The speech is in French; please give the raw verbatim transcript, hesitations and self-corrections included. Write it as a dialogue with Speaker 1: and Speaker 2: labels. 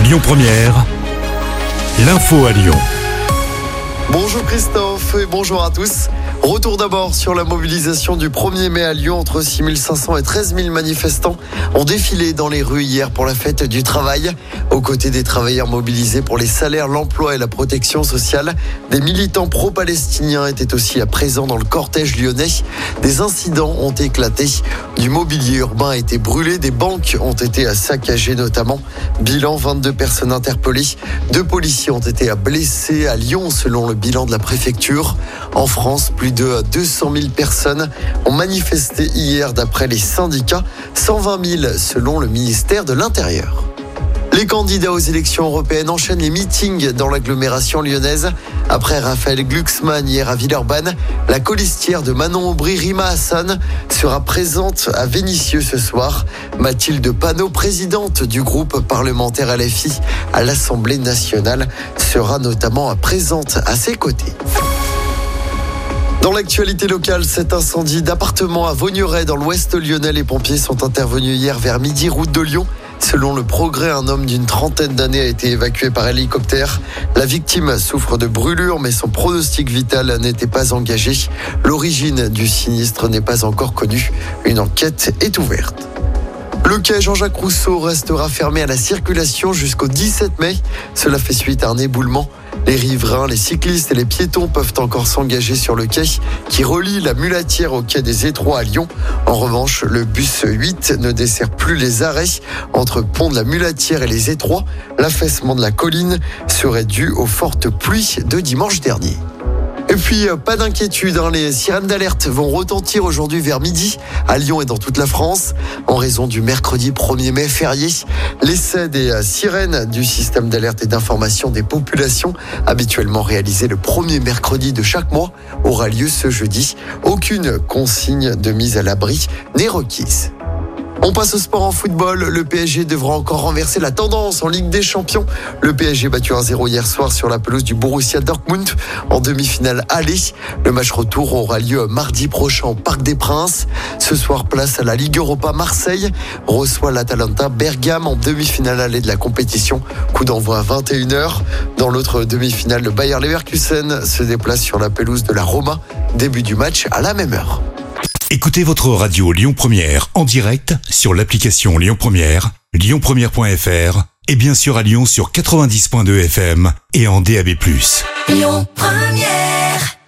Speaker 1: Lyon Première, l'info à Lyon.
Speaker 2: Bonjour Christophe et bonjour à tous. Retour d'abord sur la mobilisation du premier mai à Lyon. Entre six mille cinq cents et treize mille manifestants ont défilé dans les rues hier pour la fête du travail. Aux côtés des travailleurs mobilisés pour les salaires, l'emploi et la protection sociale, des militants pro-palestiniens étaient aussi à présent dans le cortège lyonnais. Des incidents ont éclaté. Du mobilier urbain a été brûlé. Des banques ont été saccagées notamment. Bilan, vingt-deux personnes interpellées. Deux policiers ont été blessés à Lyon selon le bilan de la préfecture. En France, plus de deux cent mille personnes ont manifesté hier d'après les syndicats, cent vingt mille selon le ministère de l'Intérieur. Les candidats aux élections européennes enchaînent les meetings dans l'agglomération lyonnaise. Après Raphaël Glucksmann hier à Villeurbanne, la colistière de Manon Aubry, Rima Hassan, sera présente à Vénissieux ce soir. Mathilde Panot, présidente du groupe parlementaire L F I à l'Assemblée nationale, sera notamment présente à ses côtés. Dans l'actualité locale, cet incendie d'appartement à Vaugneray dans l'ouest lyonnais, les pompiers sont intervenus hier vers midi, route de Lyon. Selon le Progrès, un homme d'une trentaine d'années a été évacué par hélicoptère. La victime souffre de brûlures, mais son pronostic vital n'était pas engagé. L'origine du sinistre n'est pas encore connue. Une enquête est ouverte. Le quai Jean-Jacques Rousseau restera fermé à la circulation jusqu'au dix-sept mai. Cela fait suite à un éboulement. Les riverains, les cyclistes et les piétons peuvent encore s'engager sur le quai qui relie la Mulatière au quai des Étroits à Lyon. En revanche, le bus huit ne dessert plus les arrêts entre Pont de la Mulatière et les Étroits. L'affaissement de la colline serait dû aux fortes pluies de dimanche dernier. Et puis, pas d'inquiétude, hein, les sirènes d'alerte vont retentir aujourd'hui vers midi à Lyon et dans toute la France. En raison du mercredi premier mai férié, l'essai des sirènes du système d'alerte et d'information des populations, habituellement réalisé le premier mercredi de chaque mois, aura lieu ce jeudi. Aucune consigne de mise à l'abri n'est requise. On passe au sport en football. Le P S G devra encore renverser la tendance en Ligue des Champions. Le P S G battu un zéro hier soir sur la pelouse du Borussia Dortmund en demi-finale aller. Le match retour aura lieu mardi prochain au Parc des Princes. Ce soir, place à la Ligue Europa. Marseille reçoit l'Atalanta Bergame en demi-finale aller de la compétition. Coup d'envoi à vingt et une heures. Dans l'autre demi-finale, le Bayer Leverkusen se déplace sur la pelouse de la Roma. Début du match à la même heure.
Speaker 1: Écoutez votre radio Lyon Première en direct sur l'application Lyon Première, lyon première point f r et bien sûr à Lyon sur quatre-vingt-dix virgule deux F M et en D A B plus.
Speaker 3: Lyon Première.